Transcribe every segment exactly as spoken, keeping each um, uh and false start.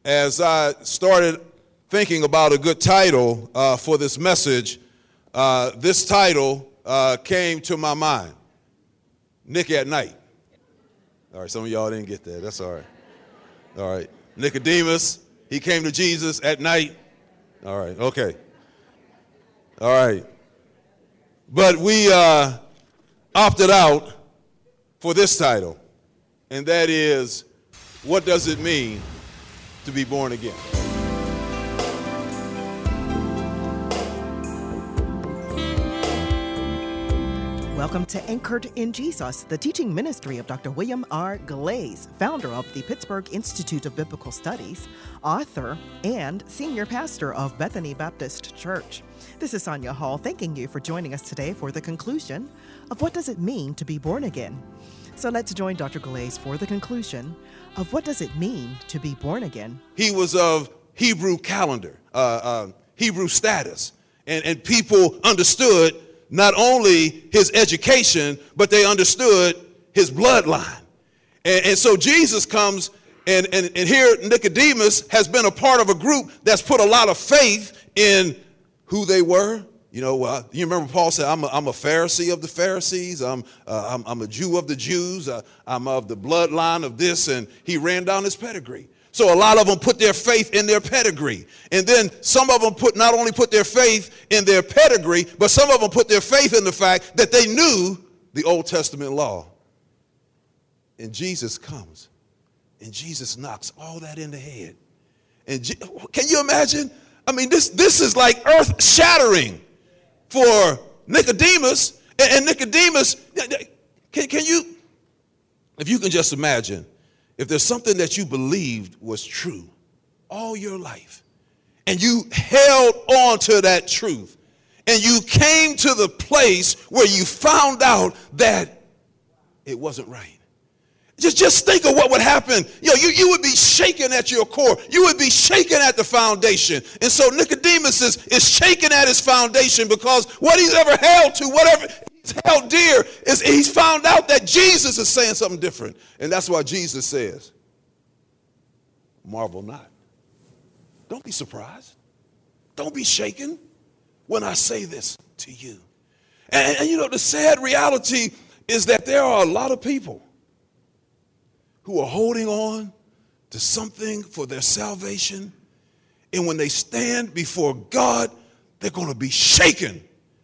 As I started thinking about a good title uh, for this message, uh, this title uh, came to my mind, Nick at Night. All right, some of y'all didn't get that. That's all right. All right. Nicodemus, he came to Jesus at night. All right, okay. All right. But we uh, opted out for this title, and that is, what does it mean to be born again? Welcome to Anchored in Jesus, the teaching ministry of Doctor William R. Glaze, founder of the Pittsburgh Institute of Biblical Studies, author, and senior pastor of Bethany Baptist Church. This is Sonia Hall, thanking you for joining us today for the conclusion of what does it mean to be born again. So let's join Doctor Glaze for the conclusion of what does it mean to be born again. He was of Hebrew calendar, uh, uh, Hebrew status, and, and people understood not only his education, but they understood his bloodline. And, and so Jesus comes, and, and, and here Nicodemus has been a part of a group that's put a lot of faith in who they were. You know, uh, you remember Paul said, I'm a, I'm a Pharisee of the Pharisees. I'm, uh, I'm, I'm a Jew of the Jews. Uh, I'm of the bloodline of this. And he ran down his pedigree. So a lot of them put their faith in their pedigree. And then some of them put not only put their faith in their pedigree, but some of them put their faith in the fact that they knew the Old Testament law. And Jesus comes, and Jesus knocks all that in the head. And Je- can you imagine? I mean, this, this is like earth-shattering for Nicodemus. And, and Nicodemus, can, can you, if you can just imagine, if there's something that you believed was true all your life, and you held on to that truth, and you came to the place where you found out that it wasn't right. Just, just think of what would happen. You know, you, you would be shaken at your core. You would be shaken at the foundation. And so Nicodemus is, is shaken at his foundation because what he's ever held to, whatever he's held dear, is he's found out that Jesus is saying something different. And that's why Jesus says, marvel not. Don't be surprised. Don't be shaken when I say this to you. And, and you know, the sad reality is that there are a lot of people who are holding on to something for their salvation. And when they stand before God, they're going to be shaken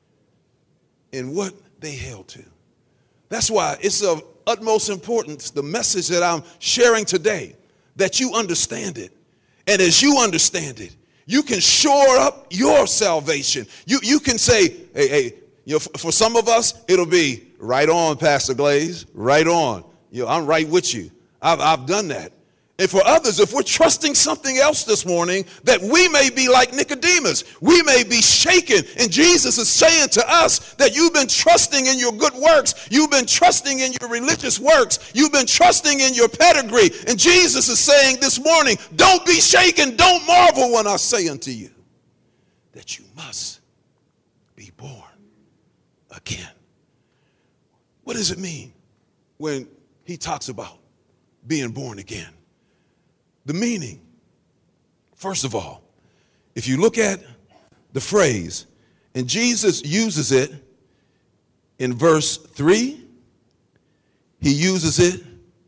in what they held to. That's why it's of utmost importance, the message that I'm sharing today, that you understand it. And as you understand it, you can shore up your salvation. You, you can say, hey, hey, you know, for, for some of us, it'll be right on, Pastor Glaze, right on. You know, I'm right with you. I've, I've done that. And for others, if we're trusting something else this morning, that we may be like Nicodemus. We may be shaken. And Jesus is saying to us that you've been trusting in your good works. You've been trusting in your religious works. You've been trusting in your pedigree. And Jesus is saying this morning, don't be shaken. Don't marvel when I say unto you that you must be born again. What does it mean when he talks about being born again? The meaning, first of all, if you look at the phrase, and Jesus uses it in verse three, he uses it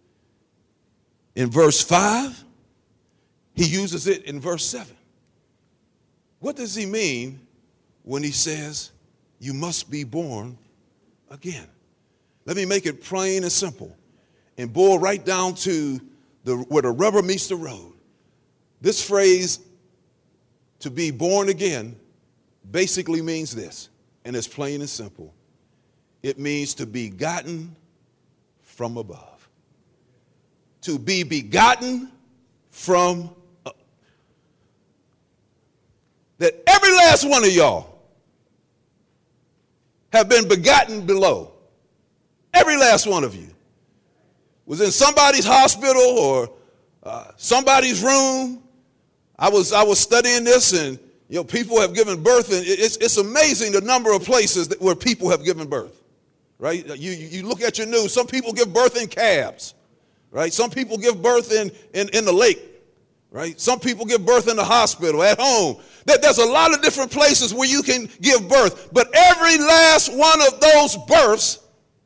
in verse five, he uses it in verse seven. What does he mean when he says, you must be born again? Let me make it plain and simple and boil right down to the, where the rubber meets the road. This phrase, to be born again, basically means this, and it's plain and simple. It means to be begotten from above. To be begotten from above. That every last one of y'all have been begotten below. Every last one of you was in somebody's hospital or uh, somebody's room. I was I was studying this, and you know, people have given birth, and it's it's amazing the number of places that, where people have given birth. Right? You you look at your news. Some people give birth in cabs. Right? Some people give birth in in, in the lake. right? Some people give birth in the hospital, at home. There's a lot of different places where you can give birth, but every last one of those births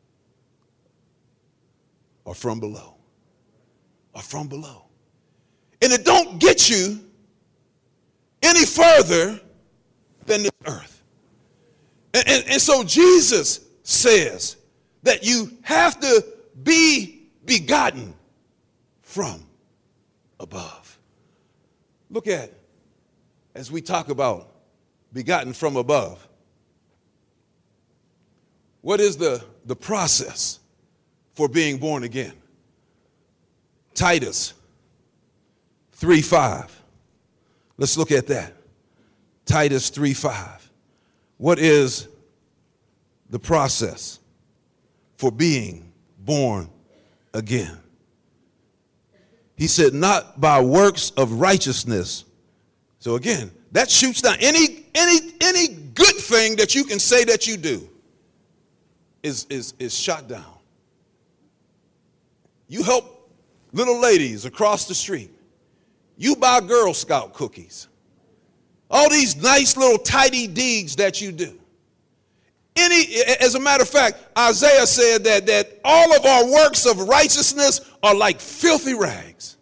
are from below, are from below. And it don't get you any further than this earth. And, and, and so Jesus says that you have to be begotten from above. Look at, as we talk about begotten from above, what is the, the process for being born again? Titus three five. Let's look at that. Titus three five. What is the process for being born again? He said, not by works of righteousness. So again, that shoots down any any any good thing that you can say that you do is is is shot down. You help little ladies across the street. You buy Girl Scout cookies. All these nice little tidy deeds that you do. Any, as a matter of fact, Isaiah said that, that all of our works of righteousness are like filthy rags.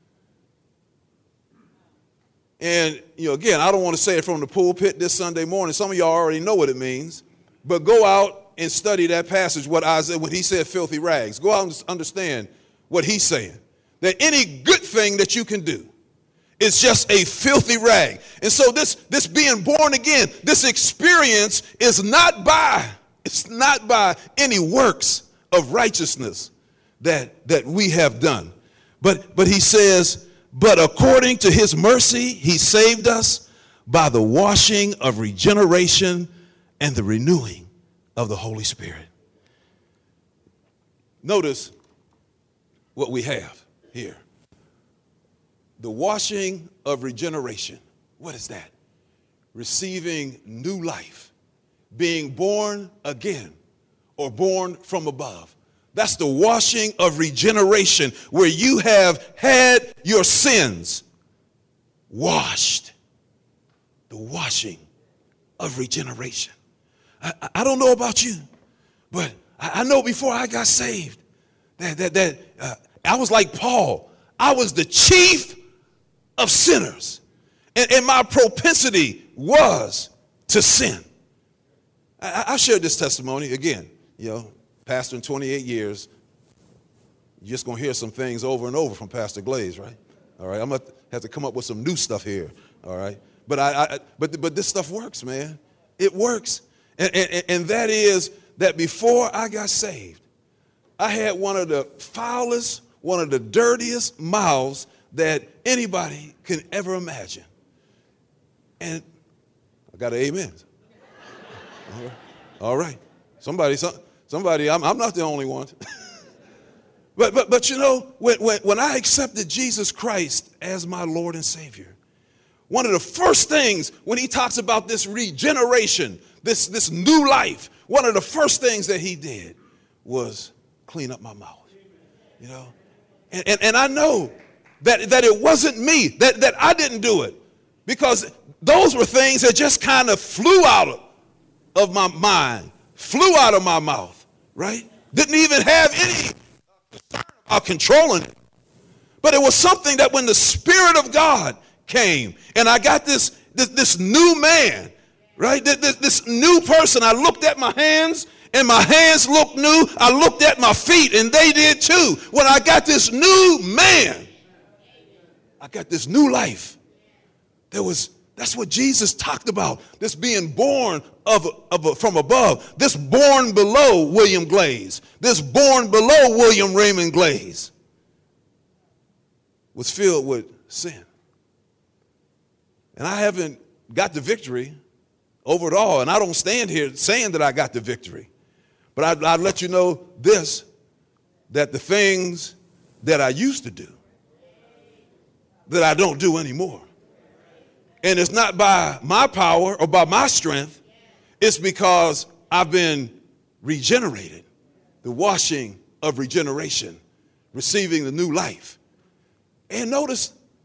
And, you know, again, I don't want to say it from the pulpit this Sunday morning. Some of y'all already know what it means. But go out and study that passage, what Isaiah, when he said filthy rags. Go out and understand what he's saying. That any good thing that you can do is just a filthy rag. And so this, this being born again, this experience is not by, it's not by any works of righteousness that, that we have done. But, but he says, but according to his mercy, he saved us by the washing of regeneration and the renewing of the Holy Spirit. Notice what we have here. The washing of regeneration. What is that? Receiving new life. Being born again or born from above. That's the washing of regeneration, where you have had your sins washed. The washing of regeneration. I, I don't know about you, but I, I know before I got saved that, that, that uh, I was like Paul. I was the chief of sinners. And, and my propensity was to sin. I, I shared this testimony again, you know, pastoring twenty-eight years. You're just going to hear some things over and over from Pastor Glaze, right? All right, I'm going to have to come up with some new stuff here, all right? But I, I but but this stuff works, man. It works. And, and, and that is that before I got saved, I had one of the foulest, one of the dirtiest mouths that anybody can ever imagine. And I got an amen. All right. All right. Somebody, some, somebody, I'm, I'm not the only one. but, but, but you know, when, when, when I accepted Jesus Christ as my Lord and Savior, one of the first things when he talks about this regeneration, this, this new life, one of the first things that he did was clean up my mouth, you know. And, and, and I know that, that it wasn't me, that, that I didn't do it, because those were things that just kind of flew out of, of my mind, flew out of my mouth, right? Didn't even have any concern about controlling it. But it was something that when the Spirit of God came and I got this, this, this new man, right? This, this new person, I looked at my hands and my hands looked new. I looked at my feet and they did too. When I got this new man, I got this new life. There was, that's what Jesus talked about. This being born of, of from above. This born below William Glaze. This born below William Raymond Glaze was filled with sin. And I haven't got the victory over it all. And I don't stand here saying that I got the victory. But I'd, I'd let you know this, that the things that I used to do, that I don't do anymore. And it's not by my power or by my strength. It's because I've been regenerated. The washing of regeneration, receiving the new life. And notice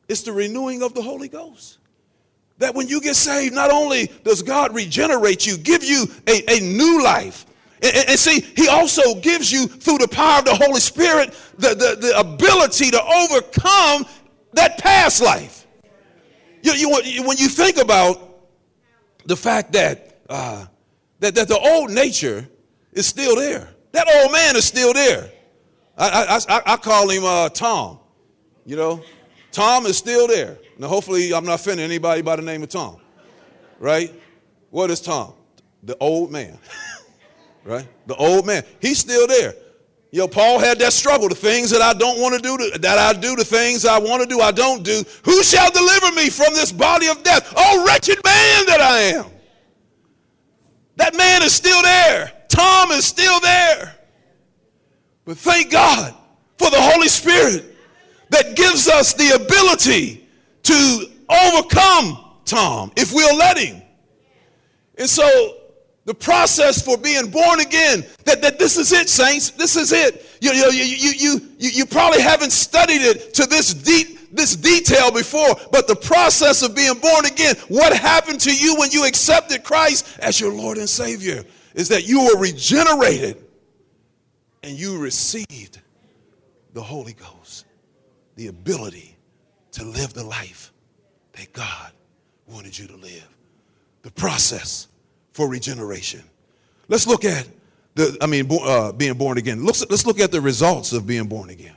It's the renewing of the Holy Ghost. That when you get saved, not only does God regenerate you, give you a, a new life. And, and, and see, he also gives you, through the power of the Holy Spirit, the, the, the ability to overcome that past life. You, you, when you think about the fact that, uh, that, that the old nature is still there. That old man is still there. I, I, I, I call him uh, Tom, you know. Tom is still there. Now, hopefully, I'm not offending anybody by the name of Tom, right? What is Tom? The old man, right? The old man. He's still there. You know, Paul had that struggle, the things that I don't want to do, that I do, the things I want to do, I don't do. Who shall deliver me from this body of death? Oh, wretched man that I am. That man is still there. Tom is still there. But thank God for the Holy Spirit that gives us the ability to overcome Tom if we'll let him. And so the process for being born again, that, that this is it, saints. This is it. You, you, you, you, you, you probably haven't studied it to this deep, this detail before, but the process of being born again, what happened to you when you accepted Christ as your Lord and Savior, is that you were regenerated and you received the Holy Ghost, the ability to live the life that God wanted you to live. The process for regeneration. Let's look at the, I mean, uh, being born again. Let's, let's look at the results of being born again.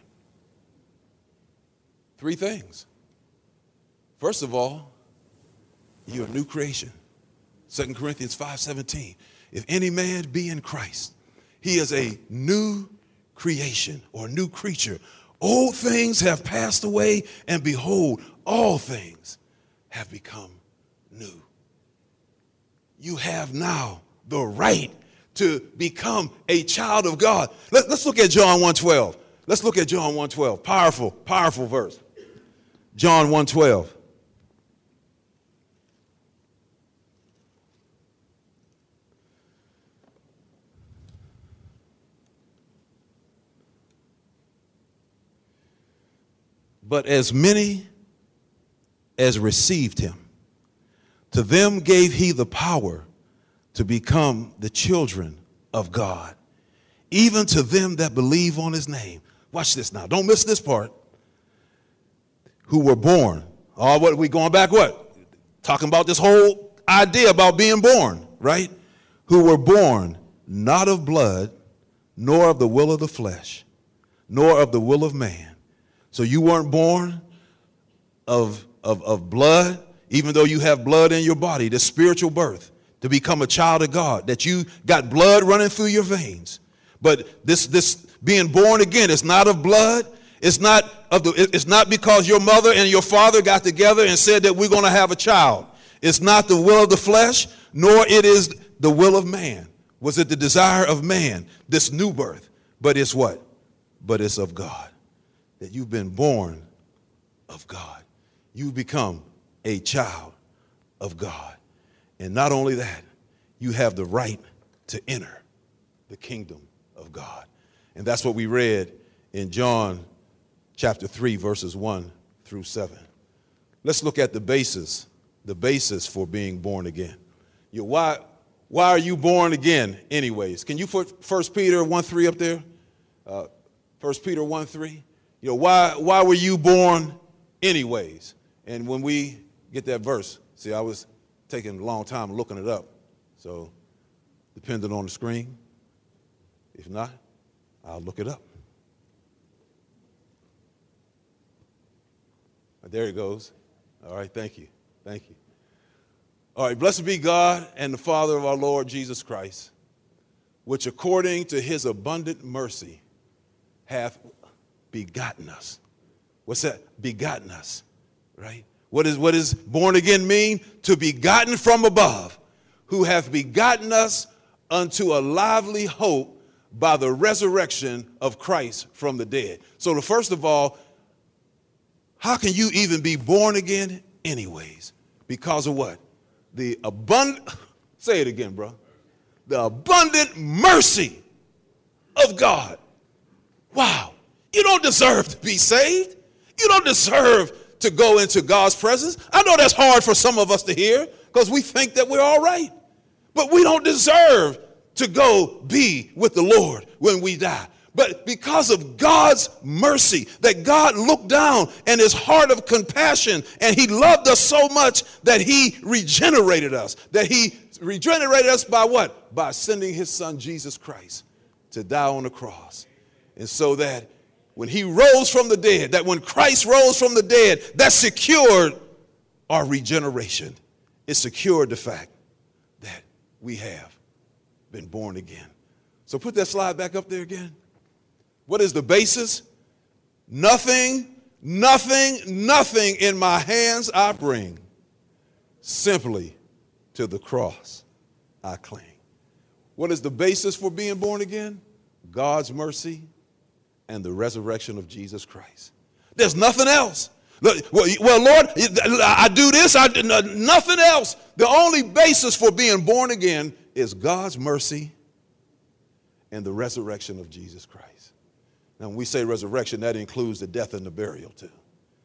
Three things. First of all, you're a new creation. Second Corinthians five seventeen. If any man be in Christ, he is a new creation or new creature. Old things have passed away, and behold, all things have become new. You have now the right to become a child of God. Let, let's look at John one twelve. Let's look at John one twelve. Powerful, powerful verse. John one twelve. But as many as received him, to them gave he the power to become the children of God, even to them that believe on his name. Watch this now. Don't miss this part. Who were born. Oh, what we going back what? Talking about this whole idea about being born, right? Who were born not of blood, nor of the will of the flesh, nor of the will of man. So you weren't born of, of, of blood, even though you have blood in your body, the spiritual birth, to become a child of God, that you got blood running through your veins. But this, this being born again, it's not of blood. It's not of the, it's not because your mother and your father got together and said that we're going to have a child. It's not the will of the flesh, nor it is the will of man. Was it the desire of man, this new birth? But it's what? But it's of God. That you've been born of God. You become a child of God. And not only that, you have the right to enter the kingdom of God. And that's what we read in John chapter three, verses one through seven. Let's look at the basis, the basis for being born again. You know, why, why are you born again anyways? Can you put First Peter one three up there? Uh, First Peter one three. You know, why, why were you born anyways? And when we get that verse, see, I was taking a long time looking it up. So, depending on the screen, if not, I'll look it up. There it goes. All right, thank you. Thank you. All right, blessed be God and the Father of our Lord Jesus Christ, which according to his abundant mercy hath begotten us. What's that? Begotten us, right? What is what does born again mean? To be gotten from above, who hath begotten us unto a lively hope by the resurrection of Christ from the dead. So the first of all, how can you even be born again anyways? Because of what? The abundant, say it again, bro. The abundant mercy of God. Wow. You don't deserve to be saved. You don't deserve to go into God's presence. I know that's hard for some of us to hear because we think that we're all right. But we don't deserve to go be with the Lord when we die. But because of God's mercy, that God looked down and his heart of compassion, and he loved us so much that he regenerated us. That he regenerated us by what? By sending his son Jesus Christ to die on the cross. And so that when he rose from the dead, that when Christ rose from the dead, that secured our regeneration. It secured the fact that we have been born again. So put that slide back up there again. What is the basis? Nothing, nothing, nothing in my hands I bring. Simply to the cross I cling. What is the basis for being born again? God's mercy and the resurrection of Jesus Christ. There's nothing else. Well, Lord, I do this, I do nothing else. The only basis for being born again is God's mercy and the resurrection of Jesus Christ. Now, when we say resurrection, that includes the death and the burial too.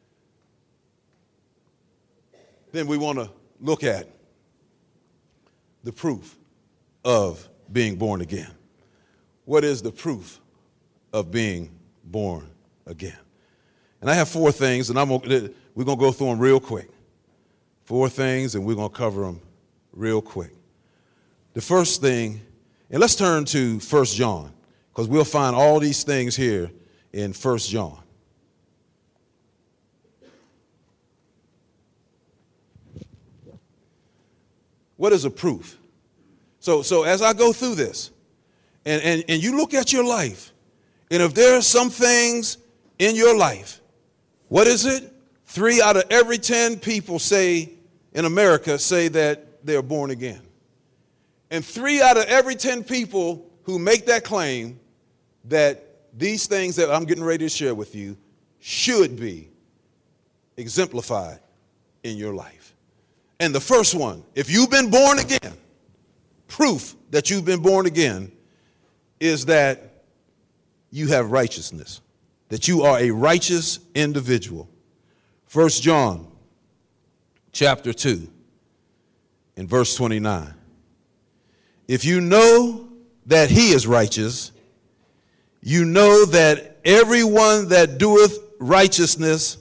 Then we want to look at the proof of being born again. What is the proof of being born again? And I have four things, and I'm gonna, we're going to go through them real quick. Four things, and we're going to cover them real quick. The first thing, and let's turn to First John, because we'll find all these things here in First John. What is a proof? So, so as I go through this, and, and, and you look at your life, and if there are some things in your life, what is it? Three out of every ten people say in America say that they're born again. And three out of every ten people who make that claim that these things that I'm getting ready to share with you should be exemplified in your life. And the first one, if you've been born again, proof that you've been born again is that you have righteousness, that you are a righteous individual. First John chapter two and verse twenty-nine. If you know that he is righteous, you know that everyone that doeth righteousness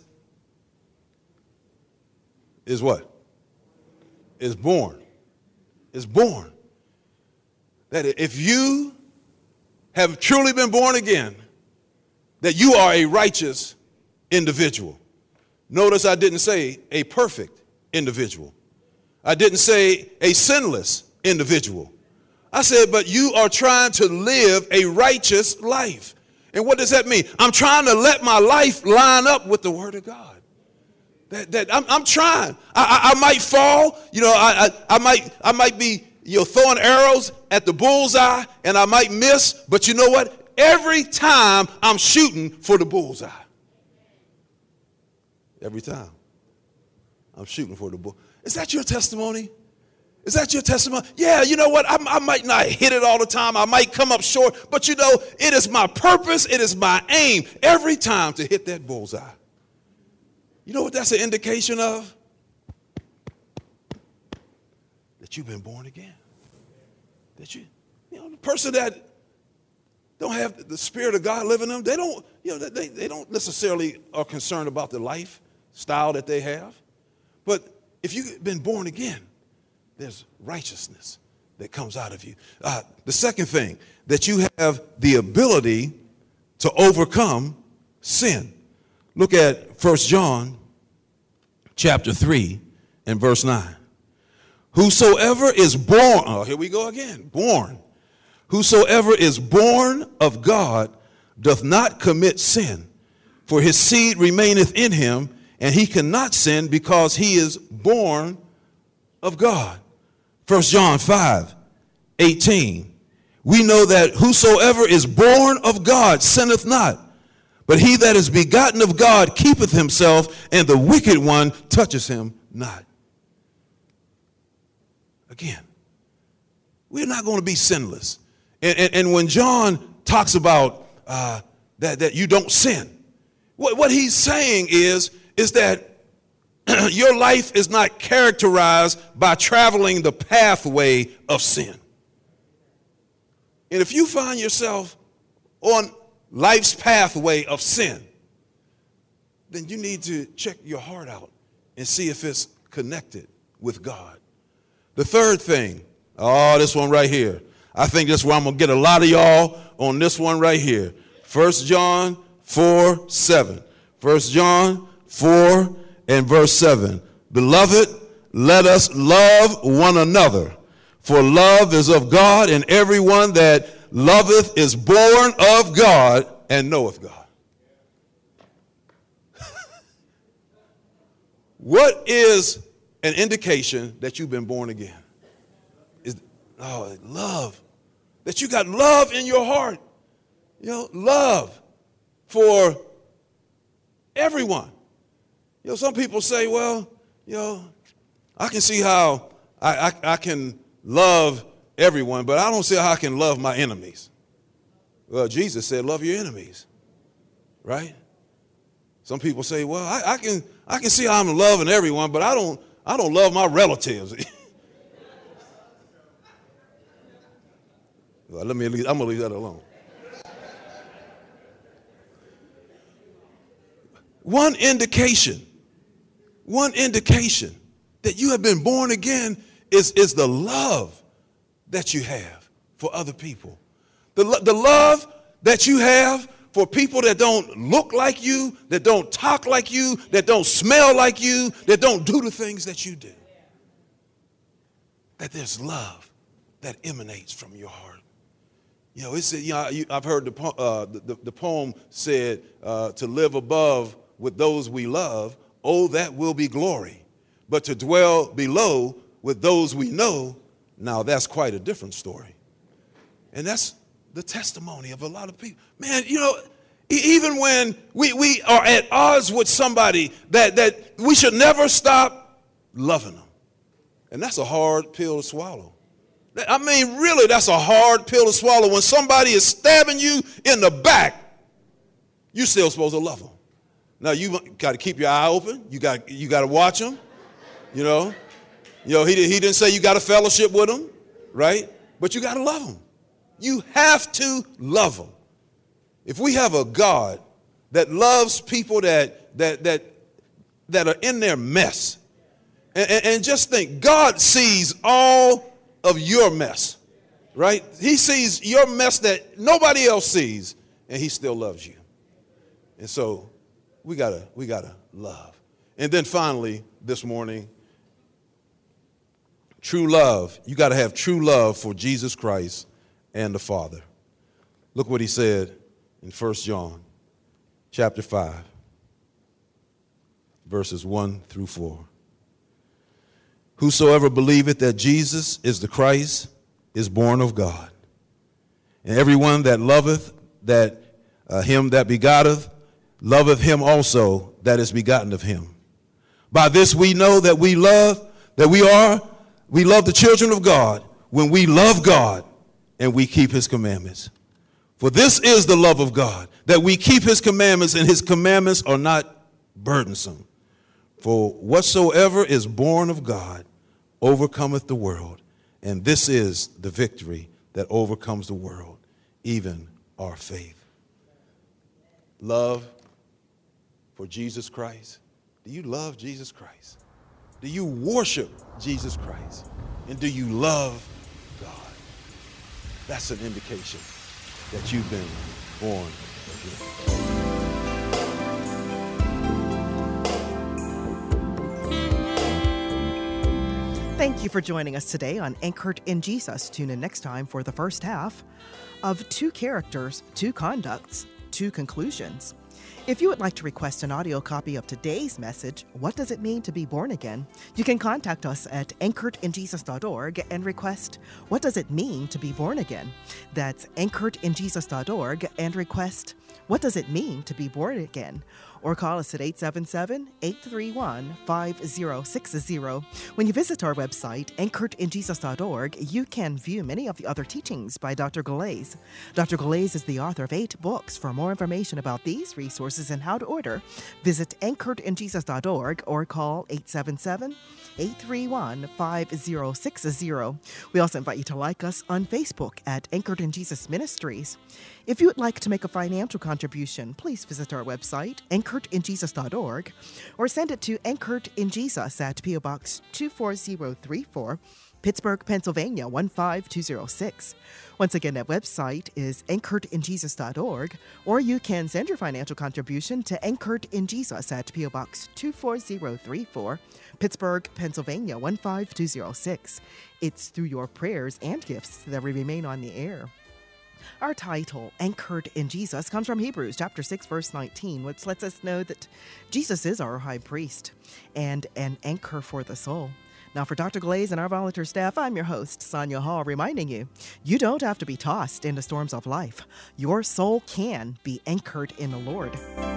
is what? Is born. Is born. That if you have truly been born again, that you are a righteous individual. Notice I didn't say a perfect individual. I didn't say a sinless individual. I said, but you are trying to live a righteous life. And what does that mean? I'm trying to let my life line up with the Word of God. That, that I'm, I'm trying. I, I, I might fall. You know, I, I, I might I might be you know throwing arrows at the bullseye, and I might miss. But you know what? Every time I'm shooting for the bullseye. Every time I'm shooting for the bull. Is that your testimony? Is that your testimony? Yeah, you know what? I, I might not hit it all the time. I might come up short. But you know, it is my purpose. It is my aim every time to hit that bullseye. You know what that's an indication of? That you've been born again. That you, you know, the person that don't have the Spirit of God living in them, they don't, you know, they, they don't necessarily are concerned about the lifestyle that they have. But if you've been born again, there's righteousness that comes out of you. Uh, the second thing, that you have the ability to overcome sin. Look at First John chapter three and verse nine. Whosoever is born, oh, here we go again, born. Whosoever is born of God doth not commit sin, for his seed remaineth in him, and he cannot sin because he is born of God. First John five eighteen. We know that whosoever is born of God sinneth not, but he that is begotten of God keepeth himself, and the wicked one touches him not. Again, we're not going to be sinless. And, and, and when John talks about uh, that, that you don't sin, what, what he's saying is, is that your life is not characterized by traveling the pathway of sin. And if you find yourself on life's pathway of sin, then you need to check your heart out and see if it's connected with God. The third thing, oh, this one right here. I think this is where I'm going to get a lot of y'all on this one right here. First John four, seven. First John four and verse seven. Beloved, let us love one another, for love is of God, and everyone that loveth is born of God and knoweth God. What is an indication that you've been born again? Is oh, love. That you got love in your heart. You know, love for everyone. You know, some people say, well, you know, I can see how I, I, I can love everyone, but I don't see how I can love my enemies. Well, Jesus said, love your enemies, right? Some people say, well, I, I can I can see how I'm loving everyone, but I don't I don't love my relatives. Well, let me leave, I'm gonna leave that alone. One indication, one indication that you have been born again is, is the love that you have for other people. The, the love that you have for people that don't look like you, that don't talk like you, that don't smell like you, that don't do the things that you do. That there's love that emanates from your heart. You know, it's, you know, I've heard the, uh, the, the poem said, uh, to live above with those we love, oh, that will be glory. But to dwell below with those we know, now that's quite a different story. And that's the testimony of a lot of people. Man, you know, even when we, we are at odds with somebody, that, that we should never stop loving them. And that's a hard pill to swallow. I mean, really, that's a hard pill to swallow. When somebody is stabbing you in the back, you're still supposed to love them. Now, you got to keep your eye open. You got you got to watch them, you know. You know, he, he didn't say you got to fellowship with them, right? But you got to love them. You have to love them. If we have a God that loves people that that that that are in their mess, and, and, and just think, God sees all of your mess, right? He sees your mess that nobody else sees, and he still loves you. And so we gotta we gotta love. And then finally, this morning, true love. You got to have true love for Jesus Christ and the Father. Look what he said in First John chapter five, verses one through four. Whosoever believeth that Jesus is the Christ is born of God. And everyone that loveth that uh, him that begotteth, loveth him also that is begotten of him. By this we know that we love, that we are, we love the children of God when we love God and we keep his commandments. For this is the love of God, that we keep his commandments, and his commandments are not burdensome. For whatsoever is born of God overcometh the world, and this is the victory that overcomes the world, even our faith. Love for Jesus Christ. Do you love Jesus Christ? Do you worship Jesus Christ? And do you love God? That's an indication that you've been born again. Thank you for joining us today on Anchored in Jesus. Tune in next time for the first half of Two Characters, Two Conducts, Two Conclusions. If you would like to request an audio copy of today's message, What Does It Mean to Be Born Again?, you can contact us at anchored in jesus dot org and request, What Does It Mean to Be Born Again? That's anchored in jesus dot org and request, What Does It Mean to Be Born Again? or call us at eight seven seven, eight three one, five zero six zero. When you visit our website, anchored in jesus dot org, you can view many of the other teachings by Doctor Galais. Doctor Galais is the author of eight books. For more information about these resources and how to order, visit anchored in jesus dot org or call eight seven seven, eight three one, five zero six zero. We also invite you to like us on Facebook at Anchored in Jesus Ministries. If you would like to make a financial contribution, please visit our website, anchored in jesus dot org, or send it to Anchored in Jesus at P O Box two four zero three four, Pittsburgh, Pennsylvania one five two zero six. Once again, that website is anchored in jesus dot org, or you can send your financial contribution to Anchored in Jesus at P O Box two four zero three four, Pittsburgh, Pennsylvania one five two zero six. It's through your prayers and gifts that we remain on the air. Our title, Anchored in Jesus, comes from Hebrews chapter six, verse nineteen, which lets us know that Jesus is our high priest and an anchor for the soul. Now, for Doctor Galais and our volunteer staff, I'm your host, Sonia Hall, reminding you, you don't have to be tossed into storms of life. Your soul can be anchored in the Lord.